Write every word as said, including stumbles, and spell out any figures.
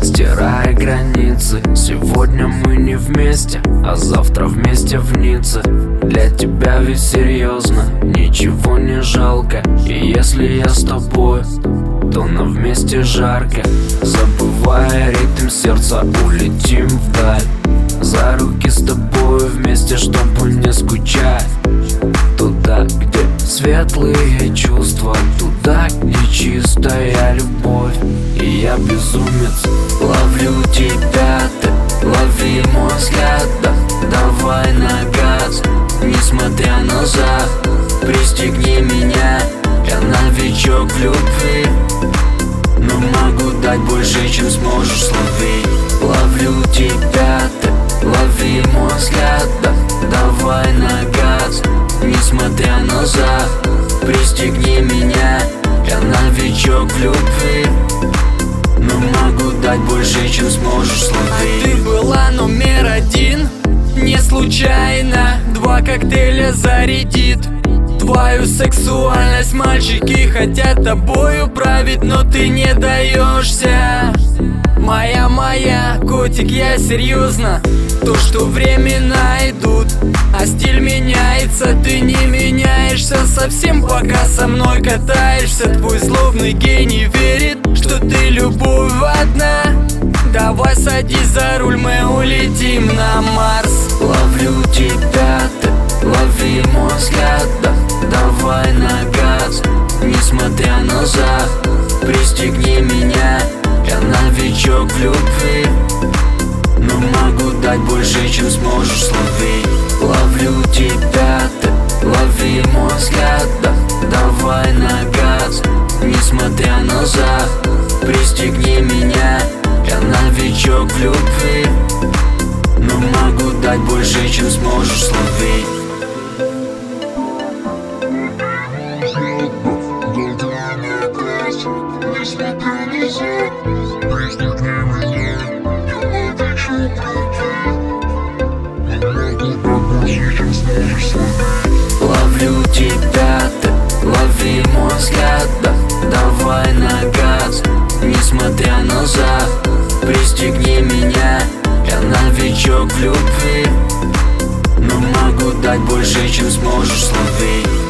стирая границы. Сегодня мы не вместе, а завтра вместе в Ницце. Для тебя ведь серьезно, ничего не жалко. И если я с тобой, то нам вместе жарко. Забывая ритм сердца, улетим вдаль. За руки с тобой вместе, чтобы не скучать. Туда, где светлые чувства, туда, где чистая любовь. И я безумец, ловлю тебя, ты лови мой взгляд, да, давай на газ. Несмотря назад, пристегни меня, я новичок в любви, но могу дать больше, чем сможешь словить. Ловлю тебя, ты лови мой взгляд, да, давай на газ. Несмотря назад, пристегни меня, я новичок в любви, но могу дать больше, чем сможешь словить. Ты была номер один, не случайно. Два коктейля зарядит твою сексуальность. Мальчики хотят тобою править, но ты не даешься. Моя, моя, котик, я серьезно. То, что времена идут, а стиль меняется, ты не меняешься совсем, пока со мной катаешься. Твой злобный гений верит, что ты любовь одна. Давай садись за руль, мы улетим на Марс. Ловлю тебя, ты лови мой взгляд, да, давай на газ. Несмотря назад, пристегни меня, я новичок в любви, но могу дать больше, чем сможешь словить. Ловлю тебя, ты лови мой взгляд, да, давай на газ. Несмотря назад, пристегни меня, я новичок в любви, но могу дать больше, чем сможешь словить. Ловлю тебя, ты лови мой взгляд, да, давай на газ. Несмотря назад, пристегни меня, я новичок в любви, но могу дать больше, чем сможешь словить.